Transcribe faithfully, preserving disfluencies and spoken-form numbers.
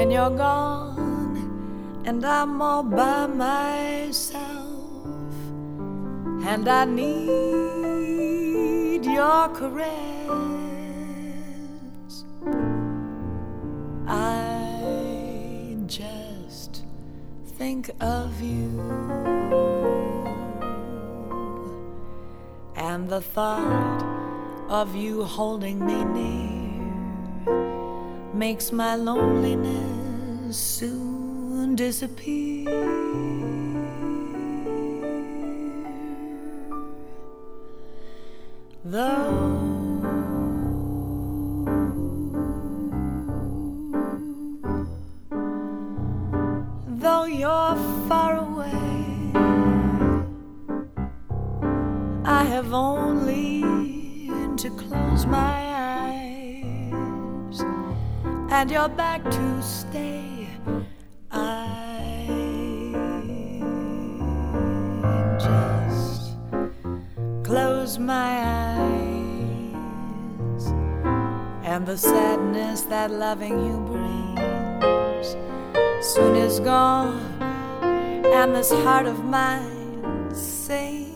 when you're gone and I'm all by myself, and I need your caress. I just think of you, and the thought of you holding me near makes my loneliness soon disappear. Though though you're far away, I have only to close my eyes, and you're back to stay. I just close my eyes, and the sadness that loving you brings soon is gone, and this heart of mine sings.